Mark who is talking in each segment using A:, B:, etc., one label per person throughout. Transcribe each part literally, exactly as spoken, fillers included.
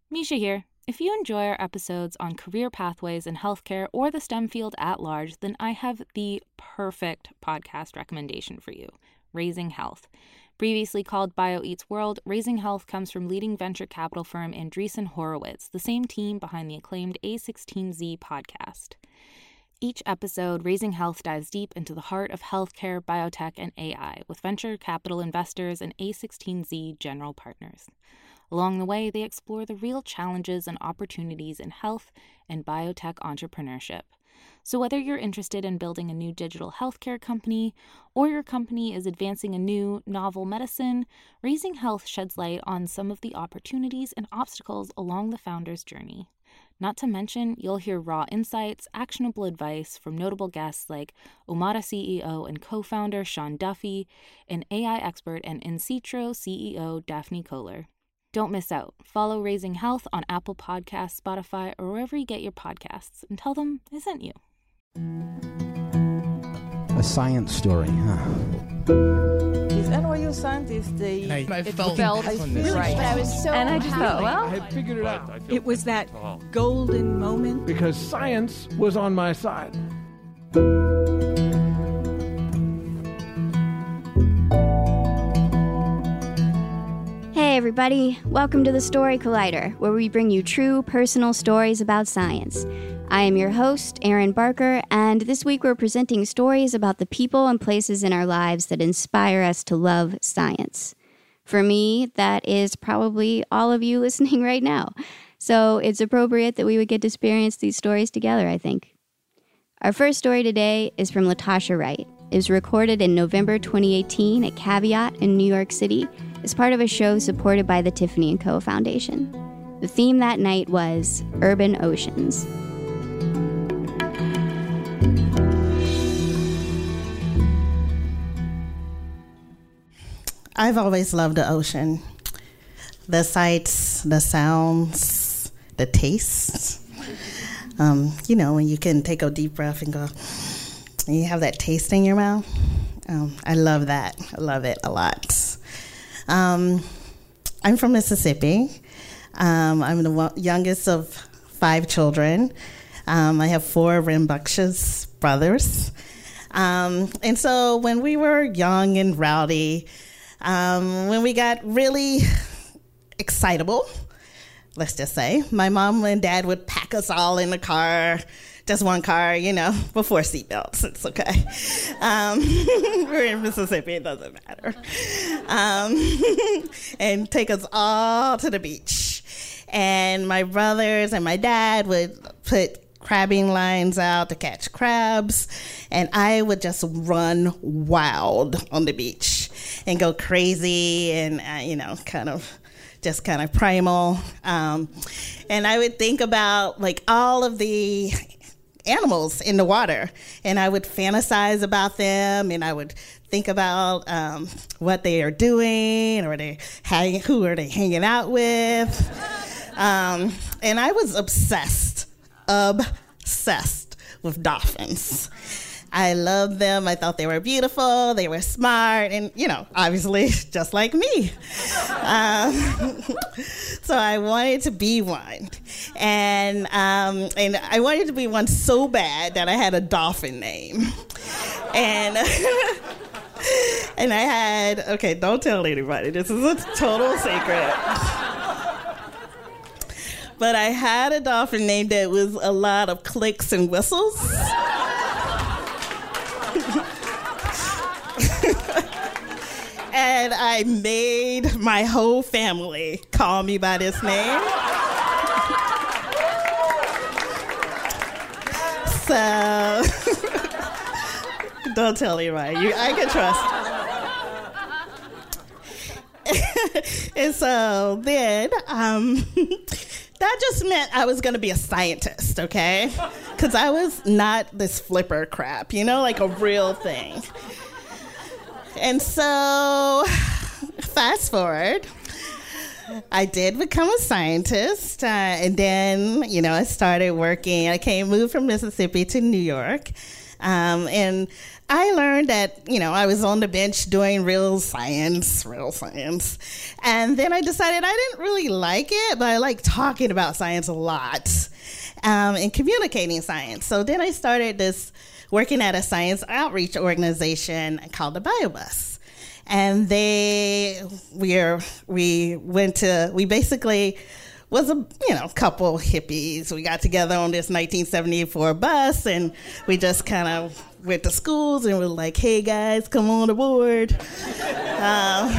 A: Misha here. If you enjoy our episodes on career pathways in healthcare or the STEM field at large, then I have the perfect podcast recommendation for you, Raising Health. Previously called BioEats World, Raising Health comes from leading venture capital firm Andreessen Horowitz, the same team behind the acclaimed A sixteen Z podcast. Each episode, Raising Health dives deep into the heart of healthcare, biotech, and A I with venture capital investors and A sixteen Z general partners. Along the way, they explore the real challenges and opportunities in health and biotech entrepreneurship. So whether you're interested in building a new digital healthcare company or your company is advancing a new, novel medicine, Raising Health sheds light on some of the opportunities and obstacles along the founder's journey. Not to mention, you'll hear raw insights, actionable advice from notable guests like Omada C E O and co-founder Sean Duffy, and A I expert and In-Citro C E O Daphne Kohler. Don't miss out. Follow Raising Health on Apple Podcasts, Spotify, or wherever you get your podcasts, and tell them I sent you.
B: A science story, huh?
C: These N Y U scientists, they
D: I, I
C: it
D: felt,
C: felt
D: I
C: really
D: right.
C: But I was so and I just thought, well,
E: I had figured it out.
F: It was that golden moment.
E: Because science was on my side.
G: Hey everybody, welcome to the Story Collider, where we bring you true personal stories about science. I am your host, Erin Barker, and this week we're presenting stories about the people and places in our lives that inspire us to love science. For me, that is probably all of you listening right now. So it's appropriate that we would get to experience these stories together, I think. Our first story today is from Latasha Wright. It was recorded in November twenty eighteen at Caveat in New York City as part of a show supported by the Tiffany and Co. Foundation. The theme that night was Urban Oceans.
H: I've always loved the ocean. The sights, the sounds, the tastes. Um, you know, when you can take a deep breath and go, and you have that taste in your mouth. Um, I love that. I love it a lot. Um, I'm from Mississippi. Um, I'm the one, youngest of five children. Um, I have four rambunctious brothers. Um, and so when we were young and rowdy, um, when we got really excitable, let's just say, my mom and dad would pack us all in the car, just one car, you know, before seatbelts. It's okay. Um, we're in Mississippi, it doesn't matter. Um, and take us all to the beach. And my brothers and my dad would put crabbing lines out to catch crabs, and I would just run wild on the beach and go crazy and, uh, you know, kind of just kind of primal. Um, and I would think about, like, all of the animals in the water, and I would fantasize about them, and I would think about um, what they are doing, or they hang, who are they hanging out with. Um, and I was obsessed, obsessed with dolphins. I loved them. I thought they were beautiful. They were smart, and, you know, obviously just like me. Um, so I wanted to be one, and um, and I wanted to be one so bad that I had a dolphin name, and and I had okay. Don't tell anybody. This is a total secret. But I had a dolphin name that was a lot of clicks and whistles. And I made my whole family call me by this name. So, don't tell anybody. You, I can trust. And so then, um, that just meant I was going to be a scientist, okay? Because I was not this flipper crap, you know, like a real thing. And so, fast forward, I did become a scientist, uh, and then, you know, I started working. I came, moved from Mississippi to New York, um, and I learned that, you know, I was on the bench doing real science, real science. And then I decided I didn't really like it, but I like talking about science a lot um, and communicating science. So then I started this working at a science outreach organization called the BioBus. And they, we're, we went to, we basically was a, you know, couple hippies. We got together on this nineteen seventy-four bus, and we just kind of went to schools and were like, hey guys, come on aboard. um,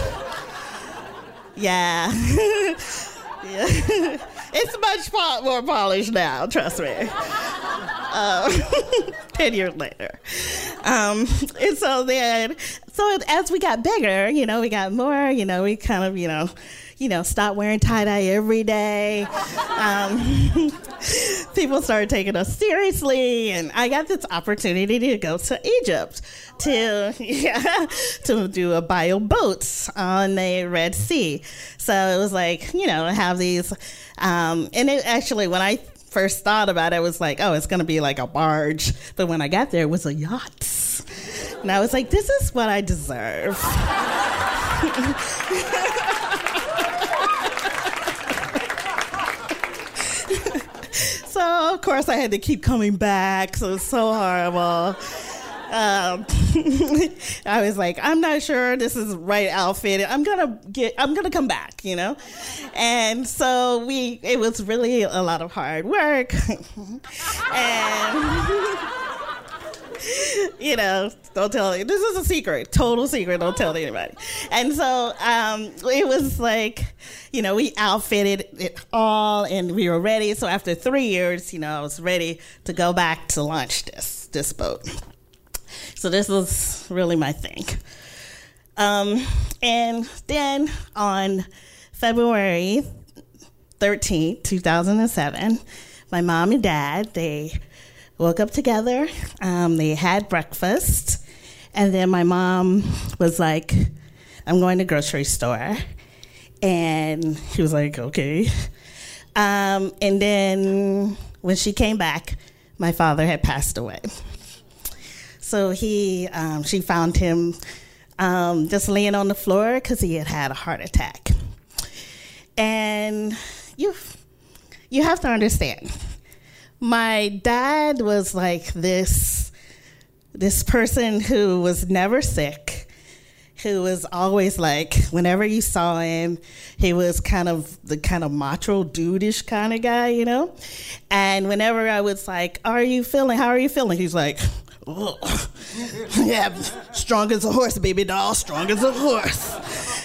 H: yeah. yeah. It's much po- more polished now, trust me. Uh, ten years later. Um, and so then, so as we got bigger, you know, we got more, you know, we kind of, you know, you know, stopped wearing tie-dye every day. Um, people started taking us seriously, and I got this opportunity to go to Egypt to yeah, to do a bio boat on the Red Sea. So it was like, you know, have these, um, and it actually, when I first thought about it, it was like, oh, it's going to be like a barge. But when I got there, it was a yacht. And I was like, this is what I deserve. So, of course, I had to keep coming back. So it was so horrible. Um, I was like, I'm not sure this is the right outfit. I'm gonna get, I'm gonna come back, you know. And so we, it was really a lot of hard work, and you know, don't tell. This is a secret, total secret. Don't tell anybody. And so um, it was like, you know, we outfitted it all, and we were ready. So after three years, you know, I was ready to go back to launch this this boat. So this was really my thing. Um, and then on February thirteenth, two thousand seven, my mom and dad, they woke up together. Um, they had breakfast. And then my mom was like, I'm going to the grocery store. And she was like, okay. Um, and then when she came back, my father had passed away. So he, um, she found him um, just laying on the floor because he had had a heart attack. And you, you have to understand, my dad was like this, this person who was never sick, who was always like, whenever you saw him, he was kind of the kind of macho dude-ish kind of guy, you know? And whenever I was like, are you feeling, how are you feeling? He's like, oh, yeah, strong as a horse, baby doll, strong as a horse.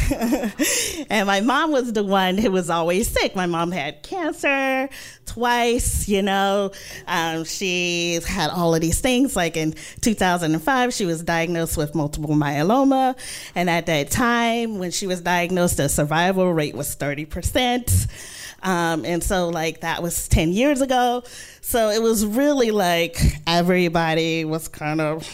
H: And my mom was the one who was always sick. My mom had cancer twice, you know. Um, she had all of these things. Like in two thousand five, she was diagnosed with multiple myeloma. And at that time, when she was diagnosed, the survival rate was thirty percent. Um, and so, like, that was ten years ago. So it was really like everybody was kind of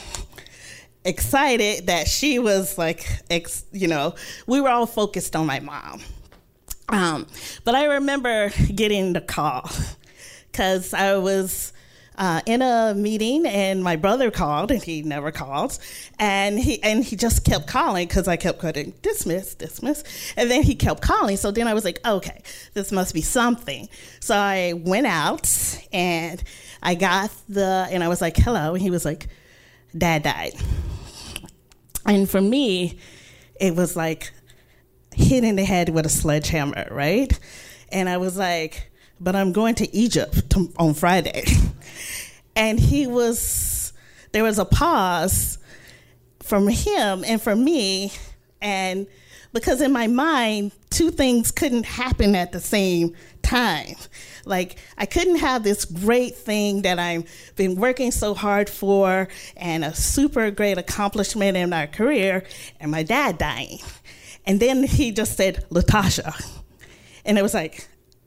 H: excited that she was like, ex, you know, we were all focused on my mom. Um, but I remember getting the call because I was uh, in a meeting and my brother called, and he never called, and he and he just kept calling because I kept cutting dismiss, dismiss, and then he kept calling. So then I was like, okay, this must be something. So I went out and I got the, and I was like, hello, and he was like, Dad died. And for me, it was like hit in the head with a sledgehammer, right? And I was like, but I'm going to Egypt t- on Friday. And he was, there was a pause from him and from me. And because in my mind, two things couldn't happen at the same time. Like, I couldn't have this great thing that I've been working so hard for and a super great accomplishment in our career, and my dad dying. And then he just said, Latasha. And it was like,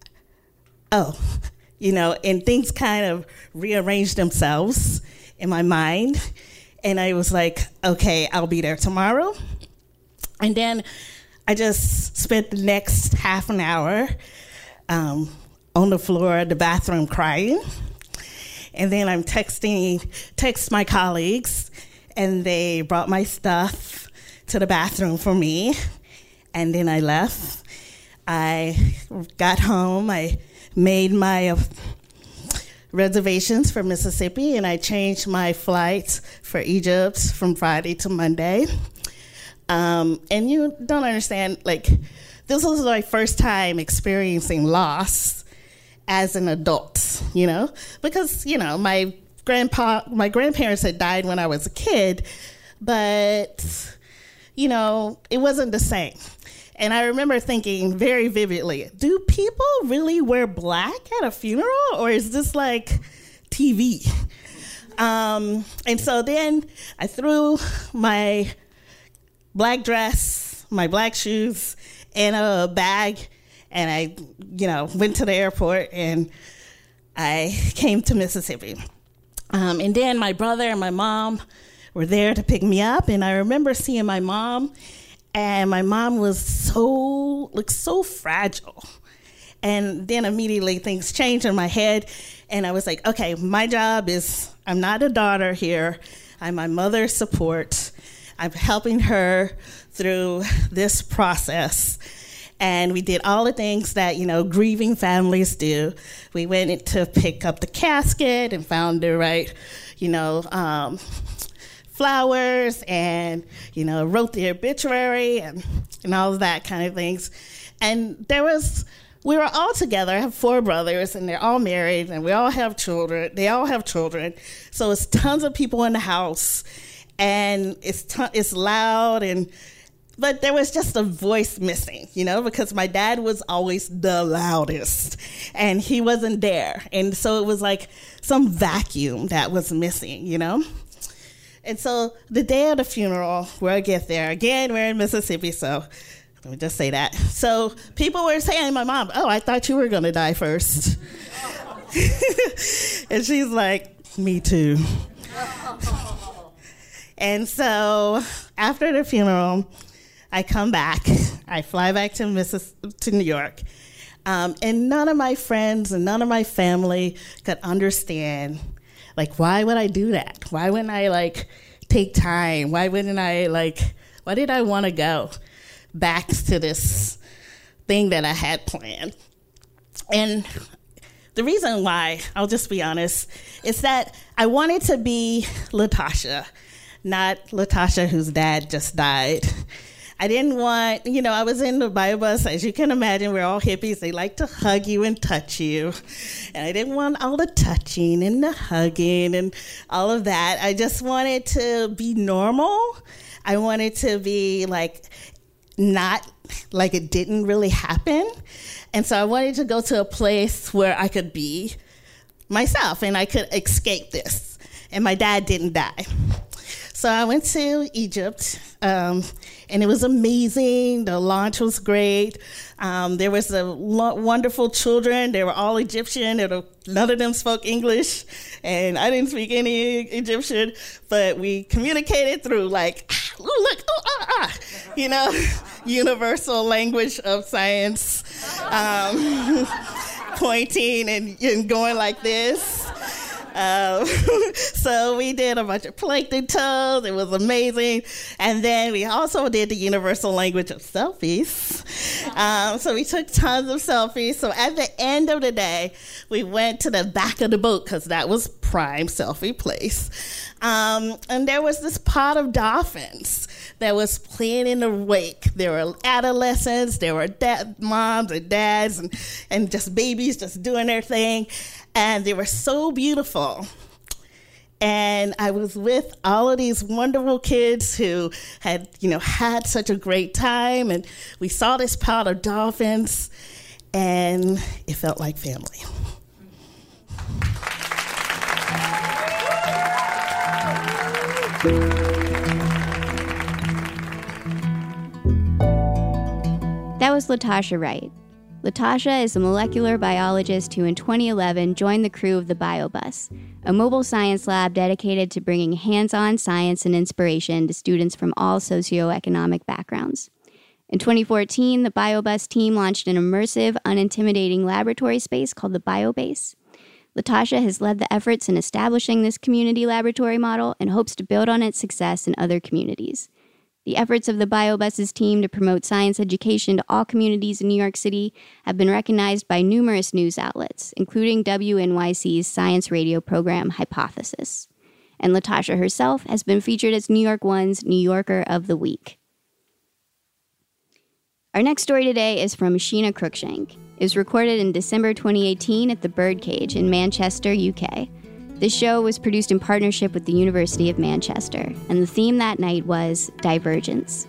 H: oh, you know, and things kind of rearranged themselves in my mind. And I was like, okay, I'll be there tomorrow. And then I just spent the next half an hour um, on the floor of the bathroom crying. And then I'm texting, text my colleagues, and they brought my stuff to the bathroom for me, and then I left. I got home, I made my reservations for Mississippi, and I changed my flights for Egypt from Friday to Monday. Um, and you don't understand, like, this was my first time experiencing loss as an adult, you know? Because, you know, my grandpa, my grandparents had died when I was a kid, but, you know, it wasn't the same. And I remember thinking very vividly, do people really wear black at a funeral, or is this like T V? Um, and so then I threw my black dress, my black shoes, in a bag, and I, you know, went to the airport, and I came to Mississippi. Um, and then my brother and my mom were there to pick me up, and I remember seeing my mom, and my mom was so, looked so fragile. And then immediately things changed in my head, and I was like, okay, my job is, I'm not a daughter here, I'm my mother's support. I'm helping her through this process. And we did all the things that, you know, grieving families do. We went in to pick up the casket and found the right, you know, um, flowers, and, you know, wrote the obituary and, and all of that kind of things. And there was, we were all together. I have four brothers, and they're all married, and we all have children. They all have children. So it's tons of people in the house, and it's t- it's loud, and but there was just a voice missing, you know, because my dad was always the loudest, and he wasn't there. And so it was like some vacuum that was missing, you know. And so the day of the funeral, where I get there, again, we're in Mississippi, so let me just say that. So people were saying to my mom, oh, I thought you were going to die first. And she's like, me too. And so after the funeral, I come back. I fly back to Missis- to New York. Um, and none of my friends and none of my family could understand, like, why would I do that? Why wouldn't I, like, take time? Why wouldn't I, like, why did I want to go back to this thing that I had planned? And the reason why, I'll just be honest, is that I wanted to be Latasha, not Latasha whose dad just died. I didn't want, you know, I was in the Bible bus. As you can imagine, we're all hippies. They like to hug you and touch you. And I didn't want all the touching and the hugging and all of that. I just wanted to be normal. I wanted to be, like, not like it didn't really happen. And so I wanted to go to a place where I could be myself and I could escape this. And my dad didn't die. So I went to Egypt, um, and it was amazing. The launch was great. Um, there was a lo- wonderful children. They were all Egyptian. Were, none of them spoke English, and I didn't speak any Egyptian, but we communicated through, like, ah, ooh, look, oh, ah, ah, you know, universal language of science, um, pointing and, and going like this. Um, so we did a bunch of plankton toes. It was amazing. And then we also did the universal language of selfies. Um, so we took tons of selfies. So at the end of the day, we went to the back of the boat because that was prime selfie place. Um, and there was this pod of dolphins that was playing in the wake. There were adolescents, there were dad, moms and dads, and, and just babies just doing their thing. And they were so beautiful. And I was with all of these wonderful kids who had, you know, had such a great time. And we saw this pod of dolphins, and it felt like family.
G: That was Latasha Wright. Latasha is a molecular biologist who in twenty eleven joined the crew of the BioBus, a mobile science lab dedicated to bringing hands-on science and inspiration to students from all socioeconomic backgrounds. In twenty fourteen, the BioBus team launched an immersive, unintimidating laboratory space called the BioBase. Latasha has led the efforts in establishing this community laboratory model and hopes to build on its success in other communities. The efforts of the BioBuses team to promote science education to all communities in New York City have been recognized by numerous news outlets, including W N Y C's science radio program Hypothesis. And Latasha herself has been featured as New York One's New Yorker of the Week. Our next story today is from Sheena Cruikshank. It was recorded in December twenty eighteen at the Birdcage in Manchester, U K. This show was produced in partnership with the University of Manchester, and the theme that night was Divergence.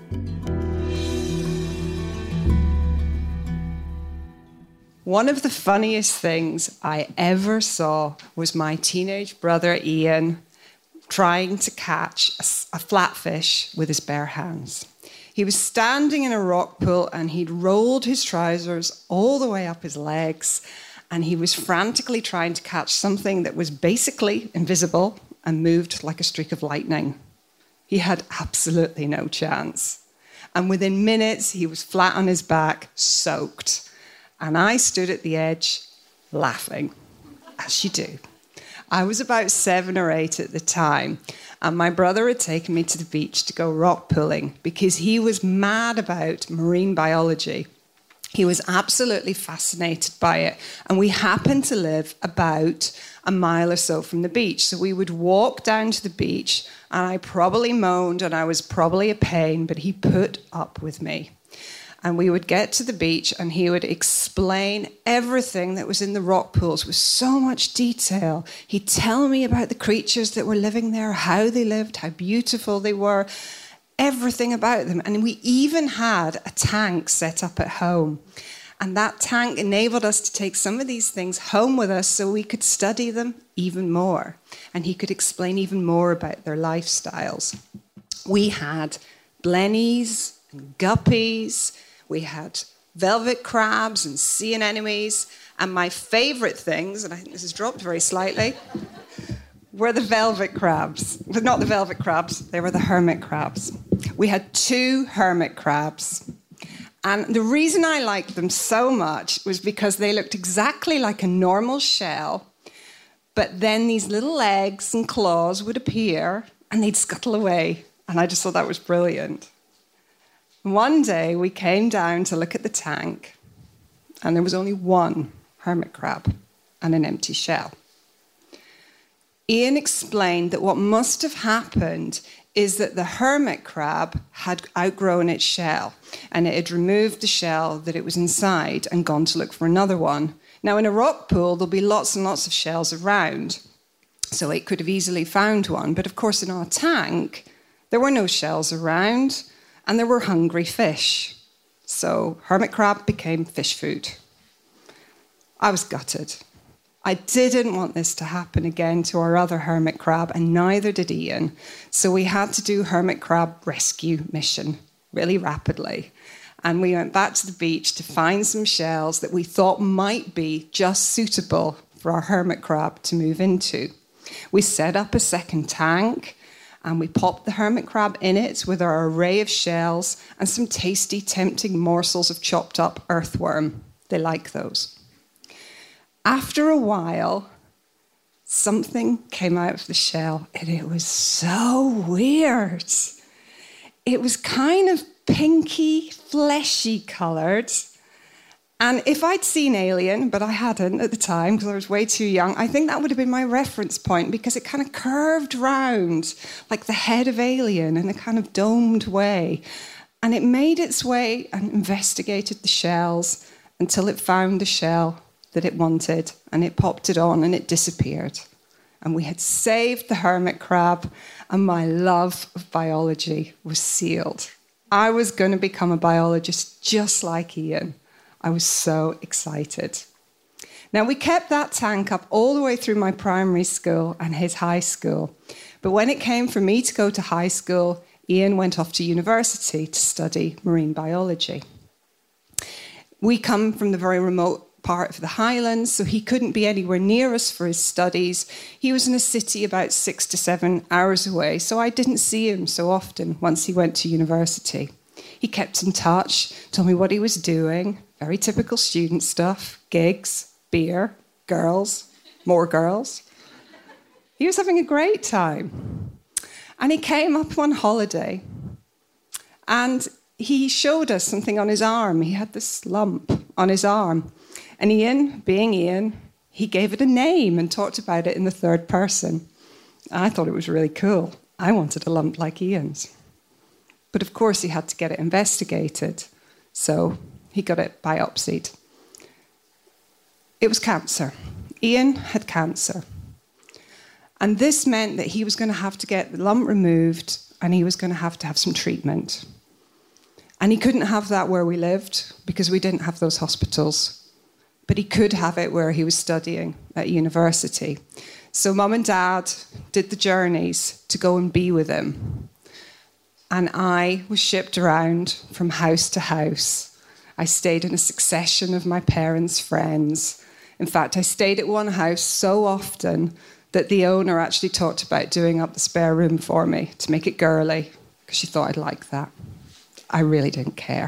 D: One of the funniest things I ever saw was my teenage brother Ian trying to catch a, a flatfish with his bare hands. He was standing in a rock pool and he'd rolled his trousers all the way up his legs, and he was frantically trying to catch something that was basically invisible and moved like a streak of lightning. He had absolutely no chance. And within minutes, he was flat on his back, soaked. And I stood at the edge, laughing, as you do. I was about seven or eight at the time, and my brother had taken me to the beach to go rock pooling because he was mad about marine biology. He was absolutely fascinated by it. And we happened to live about a mile or so from the beach. So we would walk down to the beach, and I probably moaned and I was probably a pain, but he put up with me. And we would get to the beach and he would explain everything that was in the rock pools with so much detail. He'd tell me about the creatures that were living there, how they lived, how beautiful they were, everything about them. And we even had a tank set up at home. And that tank enabled us to take some of these things home with us so we could study them even more. And he could explain even more about their lifestyles. We had blennies and guppies. We had velvet crabs and sea anemones. And my favorite things, and I think this has dropped very slightly, were the velvet crabs. Not the velvet crabs, they were the hermit crabs. We had two hermit crabs. And the reason I liked them so much was because they looked exactly like a normal shell, but then these little legs and claws would appear and they'd scuttle away. And I just thought that was brilliant. One day we came down to look at the tank, and there was only one hermit crab and an empty shell. Ian explained that what must have happened is that the hermit crab had outgrown its shell, and it had removed the shell that it was inside and gone to look for another one. Now, in a rock pool, there'll be lots and lots of shells around, so it could have easily found one. But of course, in our tank, there were no shells around, and there were hungry fish. So hermit crab became fish food. I was gutted. I didn't want this to happen again to our other hermit crab, and neither did Ian. So we had to do hermit crab rescue mission really rapidly. And we went back to the beach to find some shells that we thought might be just suitable for our hermit crab to move into. We set up a second tank, and we popped the hermit crab in it with our array of shells and some tasty, tempting morsels of chopped up earthworm. They like those. After a while, something came out of the shell, and it was so weird. It was kind of pinky, fleshy coloured. And if I'd seen Alien, but I hadn't at the time because I was way too young, I think that would have been my reference point because it kind of curved round like the head of Alien in a kind of domed way. And it made its way and investigated the shells until it found the shell that it wanted, and it popped it on and it disappeared. And we had saved the hermit crab, and my love of biology was sealed. I was going to become a biologist just like Ian. I was so excited. Now, we kept that tank up all the way through my primary school and his high school. But when it came for me to go to high school, Ian went off to university to study marine biology. We come from the very remote part of the Highlands, so he couldn't be anywhere near us for his studies. He was in a city about six to seven hours away, so I didn't see him so often once he went to university. He kept in touch, told me what he was doing, very typical student stuff, gigs, beer, girls, more girls. He was having a great time. And he came up one holiday and he showed us something on his arm. He had this lump on his arm. And Ian, being Ian, he gave it a name and talked about it in the third person. I thought it was really cool. I wanted a lump like Ian's. But of course he had to get it investigated. So he got it biopsied. It was cancer. Ian had cancer. And this meant that he was going to have to get the lump removed and he was going to have to have some treatment. And he couldn't have that where we lived because we didn't have those hospitals. But he could have it where he was studying at university. So Mum and Dad did the journeys to go and be with him. And I was shipped around from house to house. I stayed in a succession of my parents' friends. In fact, I stayed at one house so often that the owner actually talked about doing up the spare room for me to make it girly, because she thought I'd like that. I really didn't care.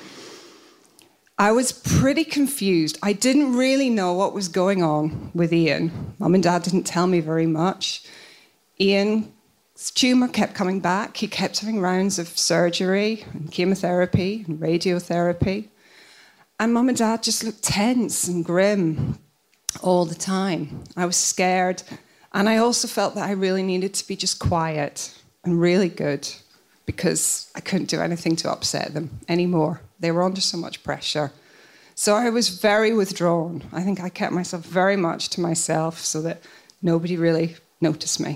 D: I was pretty confused. I didn't really know what was going on with Ian. Mum and Dad didn't tell me very much. Ian's tumour kept coming back. He kept having rounds of surgery and chemotherapy and radiotherapy. And Mum and Dad just looked tense and grim all the time. I was scared. And I also felt that I really needed to be just quiet and really good because I couldn't do anything to upset them anymore. They were under so much pressure. So I was very withdrawn. I think I kept myself very much to myself so that nobody really noticed me.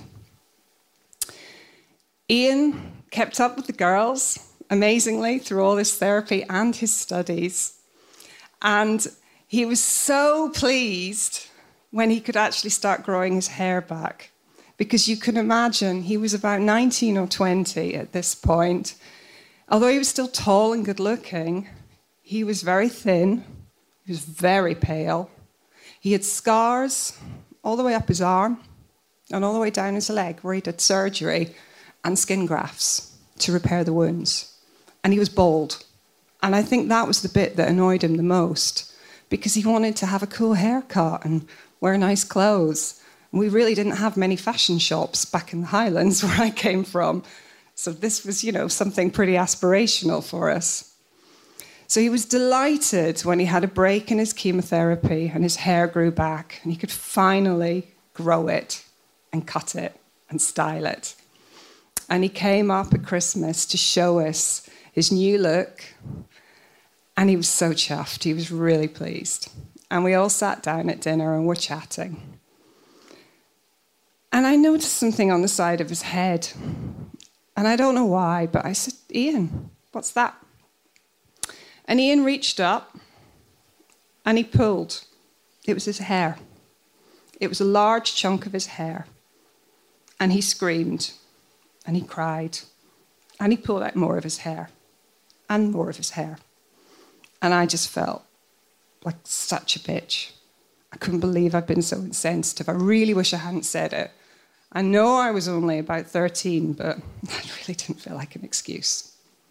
D: Ian kept up with the girls, amazingly, through all this therapy and his studies. And he was so pleased when he could actually start growing his hair back. Because you can imagine, he was about nineteen or twenty at this point. Although he was still tall and good-looking, he was very thin, he was very pale. He had scars all the way up his arm and all the way down his leg where he'd had surgery and skin grafts to repair the wounds. And he was bald. And I think that was the bit that annoyed him the most because he wanted to have a cool haircut and wear nice clothes. And we really didn't have many fashion shops back in the Highlands where I came from. So this was, you know, something pretty aspirational for us. So he was delighted when he had a break in his chemotherapy and his hair grew back and he could finally grow it and cut it and style it. And he came up at Christmas to show us his new look. And he was so chuffed. He was really pleased. And we all sat down at dinner and were chatting. And I noticed something on the side of his head. And I don't know why, but I said, Ian, what's that? And Ian reached up and he pulled. It was his hair. It was a large chunk of his hair. And he screamed and he cried. And he pulled out more of his hair and more of his hair. And I just felt like such a bitch. I couldn't believe I'd been so insensitive. I really wish I hadn't said it. I know I was only about thirteen, but that really didn't feel like an excuse.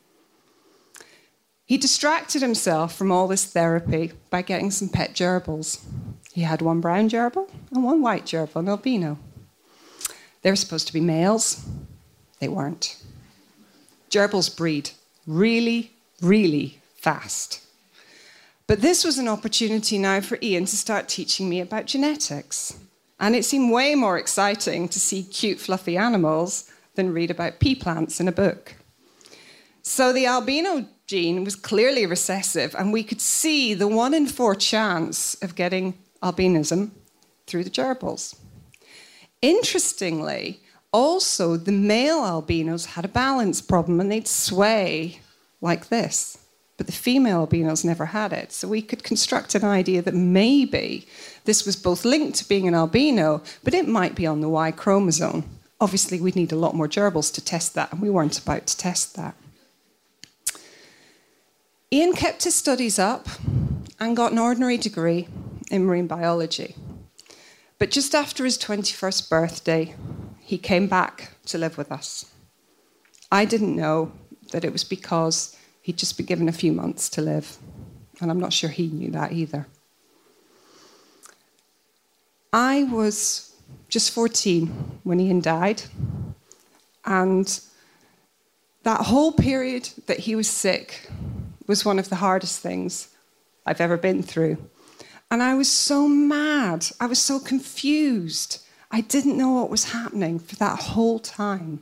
D: He distracted himself from all this therapy by getting some pet gerbils. He had one brown gerbil and one white gerbil, an albino. They were supposed to be males. They weren't. Gerbils breed really, really fast. But this was an opportunity now for Ian to start teaching me about genetics. And it seemed way more exciting to see cute, fluffy animals than read about pea plants in a book. So the albino gene was clearly recessive, and we could see the one in four chance of getting albinism through the gerbils. Interestingly, also the male albinos had a balance problem, and they'd sway like this. But the female albinos never had it. So we could construct an idea that maybe this was both linked to being an albino, but it might be on the Y chromosome. Obviously, we'd need a lot more gerbils to test that, and we weren't about to test that. Ian kept his studies up and got an ordinary degree in marine biology. But just after his twenty-first birthday, he came back to live with us. I didn't know that it was because he'd just been given a few months to live. And I'm not sure he knew that either. I was just fourteen when Ian died, and that whole period that he was sick was one of the hardest things I've ever been through. And I was so mad. I was so confused. I didn't know what was happening for that whole time.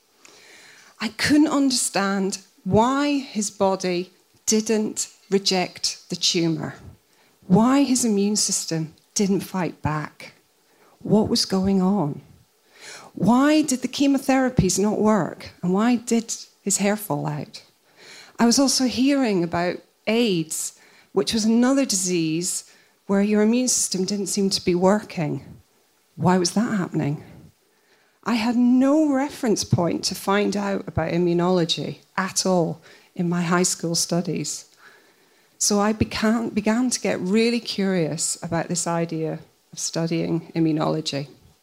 D: I couldn't understand why his body didn't reject the tumour, why his immune system didn't fight back. What was going on? Why did the chemotherapies not work? And why did his hair fall out? I was also hearing about AIDS, which was another disease where your immune system didn't seem to be working. Why was that happening? I had no reference point to find out about immunology at all in my high school studies. So I began, began to get really curious about this idea of studying immunology.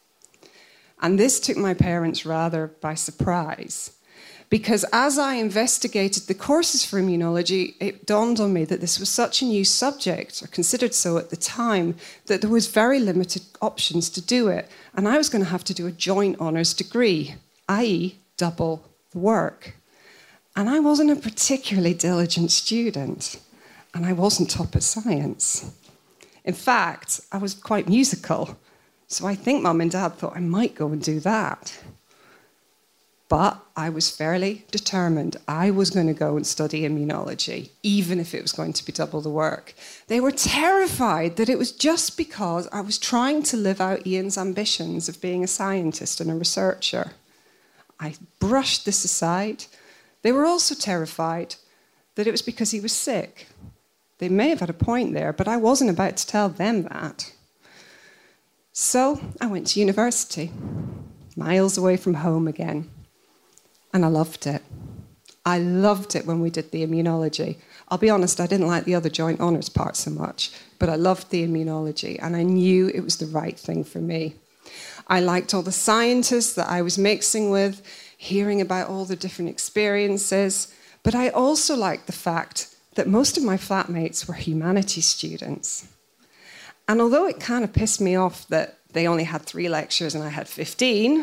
D: And this took my parents rather by surprise, because as I investigated the courses for immunology, it dawned on me that this was such a new subject, or considered so at the time, that there was very limited options to do it. And I was going to have to do a joint honours degree, that is double the work. And I wasn't a particularly diligent student, and I wasn't top at science. In fact, I was quite musical, so I think Mum and Dad thought I might go and do that. But I was fairly determined I was going to go and study immunology, even if it was going to be double the work. They were terrified that it was just because I was trying to live out Ian's ambitions of being a scientist and a researcher. I brushed this aside. They were also terrified that it was because he was sick. They may have had a point there, but I wasn't about to tell them that. So I went to university, miles away from home again. And I loved it. I loved it when we did the immunology. I'll be honest, I didn't like the other joint honours part so much, but I loved the immunology, and I knew it was the right thing for me. I liked all the scientists that I was mixing with, hearing about all the different experiences, but I also liked the fact that most of my flatmates were humanities students. And although it kind of pissed me off that they only had three lectures and I had fifteen,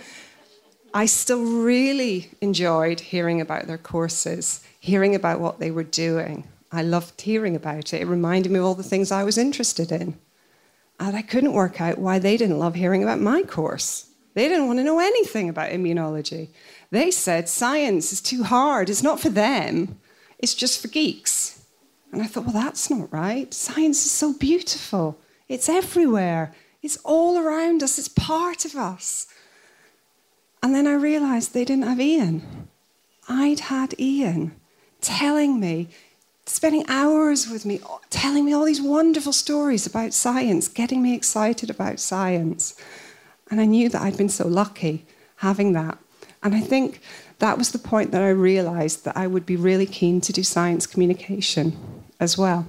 D: I still really enjoyed hearing about their courses, hearing about what they were doing. I loved hearing about it. It reminded me of all the things I was interested in. And I couldn't work out why they didn't love hearing about my course. They didn't want to know anything about immunology. They said science is too hard. It's not for them. It's just for geeks. And I thought, well, that's not right. Science is so beautiful. It's everywhere. It's all around us. It's part of us. And then I realised they didn't have Ian. I'd had Ian telling me, spending hours with me, telling me all these wonderful stories about science, getting me excited about science. And I knew that I'd been so lucky having that. And I think that was the point that I realised that I would be really keen to do science communication as well.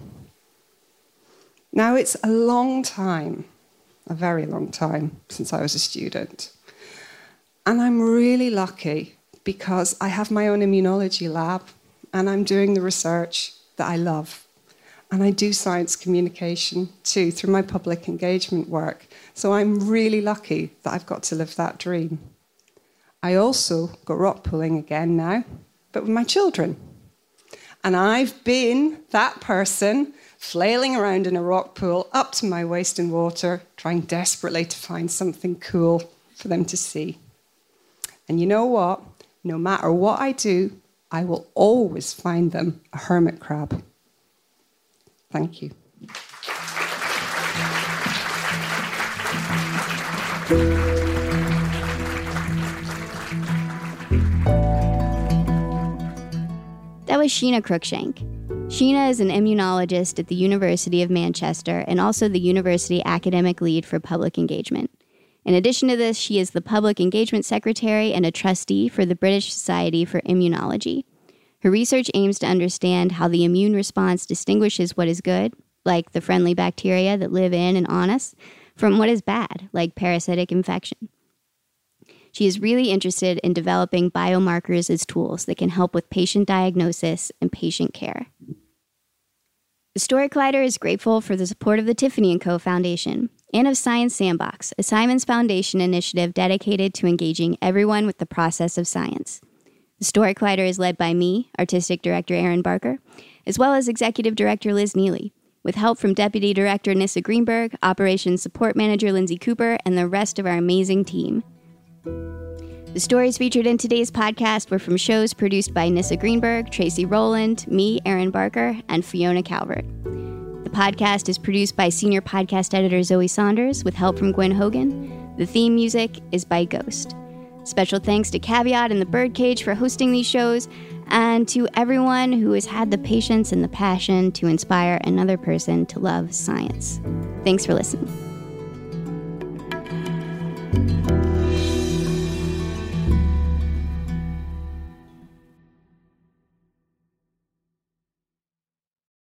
D: Now, it's a long time, a very long time, since I was a student. And I'm really lucky because I have my own immunology lab and I'm doing the research that I love. And I do science communication too through my public engagement work. So I'm really lucky that I've got to live that dream. I also go rock pooling again now, but with my children. And I've been that person flailing around in a rock pool up to my waist in water, trying desperately to find something cool for them to see. And you know what? No matter what I do, I will always find them a hermit crab. Thank you.
G: That was Sheena Cruikshank. Sheena is an immunologist at the University of Manchester and also the university academic lead for public engagement. In addition to this, she is the Public Engagement Secretary and a trustee for the British Society for Immunology. Her research aims to understand how the immune response distinguishes what is good, like the friendly bacteria that live in and on us, from what is bad, like parasitic infection. She is really interested in developing biomarkers as tools that can help with patient diagnosis and patient care. The Story Collider is grateful for the support of the Tiffany and Co. Foundation. and of Science Sandbox, a Simons Foundation initiative dedicated to engaging everyone with the process of science. The Story Collider is led by me, Artistic Director Erin Barker, as well as Executive Director Liz Neely, with help from Deputy Director Nissa Greenberg, Operations Support Manager Lindsay Cooper, and the rest of our amazing team. The stories featured in today's podcast were from shows produced by Nissa Greenberg, Tracy Rowland, me, Erin Barker, and Fiona Calvert. The podcast is produced by Senior Podcast Editor Zoe Saunders, with help from Gwen Hogan. The theme music is by Ghost. Special thanks to Caveat and the Birdcage for hosting these shows, and to everyone who has had the patience and the passion to inspire another person to love science. Thanks for listening.